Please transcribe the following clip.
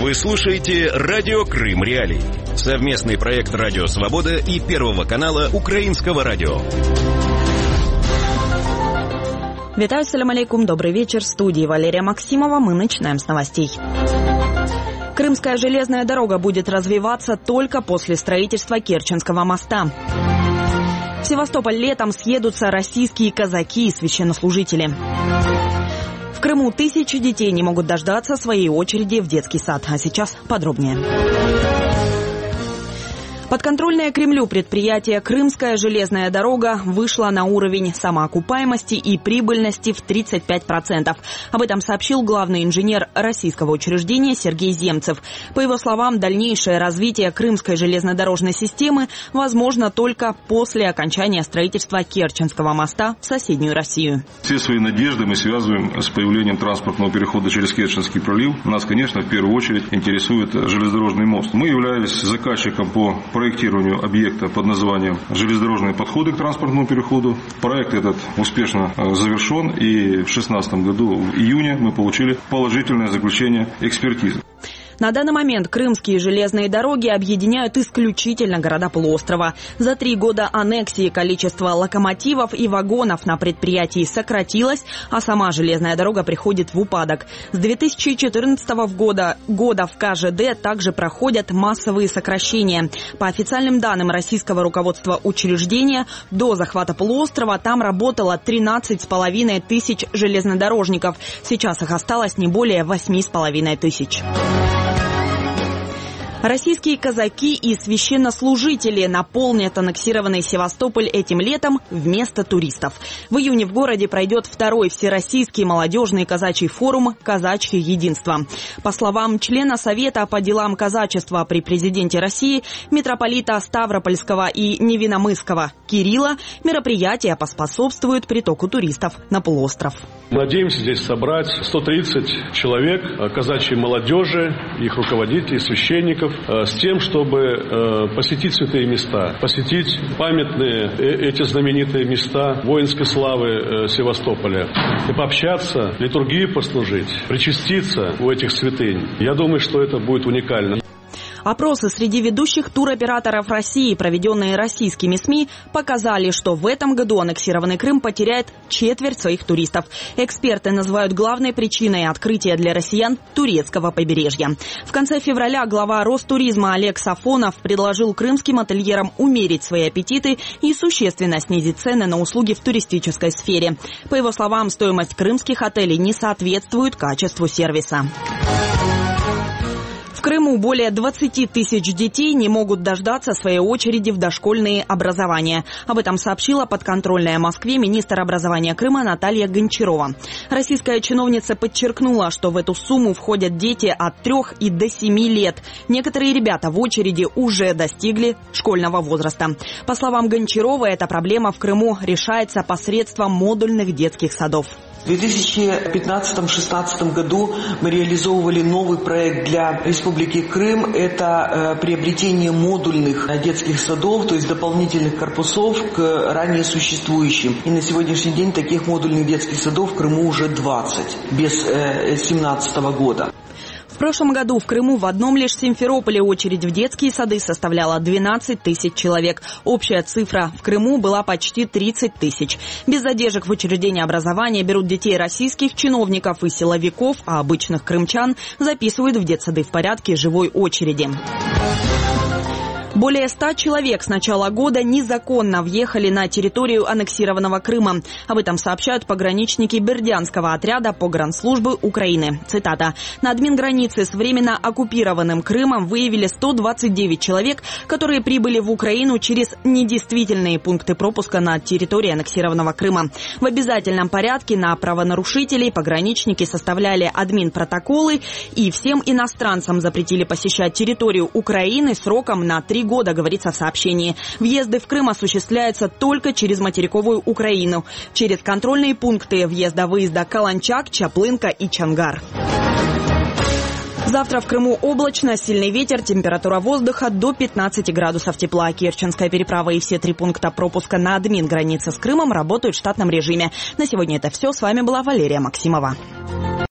Вы слушаете «Радио Крым Реалии». Совместный проект «Радио Свобода» и Первого канала Украинского радио. Витаю, салям алейкум, добрый вечер. В студии Валерия Максимова. Мы начинаем с новостей. Крымская железная дорога будет развиваться только после строительства Керченского моста. В Севастополь летом съедутся российские казаки и священнослужители. В Крыму тысячи детей не могут дождаться своей очереди в детский сад. А сейчас подробнее. Подконтрольное Кремлю предприятие «Крымская железная дорога» вышло на уровень самоокупаемости и прибыльности в 35%. Об этом сообщил главный инженер российского учреждения Сергей Земцев. По его словам, дальнейшее развитие Крымской железнодорожной системы возможно только после окончания строительства Керченского моста в соседнюю Россию. Все свои надежды мы связываем с появлением транспортного перехода через Керченский пролив. Нас, конечно, в первую очередь интересует железнодорожный мост. Мы являлись заказчиком по проектированию объекта под названием «Железнодорожные подходы к транспортному переходу». Проект этот успешно завершен, и в 2016 году, в июне, мы получили положительное заключение экспертизы. На данный момент крымские железные дороги объединяют исключительно города полуострова. За 3 года аннексии количество локомотивов и вагонов на предприятии сократилось, а сама железная дорога приходит в упадок. С 2014 года в КЖД также проходят массовые сокращения. По официальным данным российского руководства учреждения, до захвата полуострова там работало 13,5 тысяч железнодорожников. Сейчас их осталось не более 8,5 тысяч. Российские казаки и священнослужители наполнят аннексированный Севастополь этим летом вместо туристов. В июне в городе пройдет второй всероссийский молодежный казачий форум «Казачье единство». По словам члена Совета по делам казачества при президенте России, митрополита Ставропольского и Невиномысского Кирилла, мероприятие поспособствует притоку туристов на полуостров. Надеемся здесь собрать 130 человек казачьей молодежи, их руководителей, священников, с тем, чтобы посетить святые места, посетить памятные, эти знаменитые места воинской славы Севастополя, и пообщаться, литургию послужить, причаститься у этих святынь. Я думаю, что это будет уникально. Опросы среди ведущих туроператоров России, проведенные российскими СМИ, показали, что в этом году аннексированный Крым потеряет четверть своих туристов. Эксперты называют главной причиной открытия для россиян турецкого побережья. В конце февраля глава Ростуризма Олег Сафонов предложил крымским ательерам умерить свои аппетиты и существенно снизить цены на услуги в туристической сфере. По его словам, стоимость крымских отелей не соответствует качеству сервиса. В Крыму более 20 тысяч детей не могут дождаться своей очереди в дошкольные образования. Об этом сообщила подконтрольная Москве министр образования Крыма Наталья Гончарова. Российская чиновница подчеркнула, что в эту сумму входят дети от 3 и до 7 лет. Некоторые ребята в очереди уже достигли школьного возраста. По словам Гончаровой, эта проблема в Крыму решается посредством модульных детских садов. В 2015-2016 году мы реализовывали новый проект для Республики Крым. Это приобретение модульных детских садов, то есть дополнительных корпусов к ранее существующим. И на сегодняшний день таких модульных детских садов в Крыму уже 20, без 2017 года. В прошлом году в Крыму в одном лишь Симферополе очередь в детские сады составляла 12 тысяч человек. Общая цифра в Крыму была почти 30 тысяч. Без задержек в учреждения образования берут детей российских чиновников и силовиков, а обычных крымчан записывают в детсады в порядке живой очереди. Более 100 человек с начала года незаконно въехали на территорию аннексированного Крыма. Об этом сообщают пограничники Бердянского отряда погранслужбы Украины. Цитата. «На админгранице с временно оккупированным Крымом выявили 129 человек, которые прибыли в Украину через недействительные пункты пропуска на территории аннексированного Крыма. В обязательном порядке на правонарушителей пограничники составляли админпротоколы и всем иностранцам запретили посещать территорию Украины сроком на 3 года, говорится в сообщении. Въезды в Крым осуществляются только через материковую Украину, через контрольные пункты въезда-выезда Каланчак, Чаплынка и Чангар. Завтра в Крыму облачно, сильный ветер, температура воздуха до 15 градусов тепла. Керченская переправа и все 3 пункта пропуска на админгранице с Крымом работают в штатном режиме. На сегодня это все. С вами была Валерия Максимова.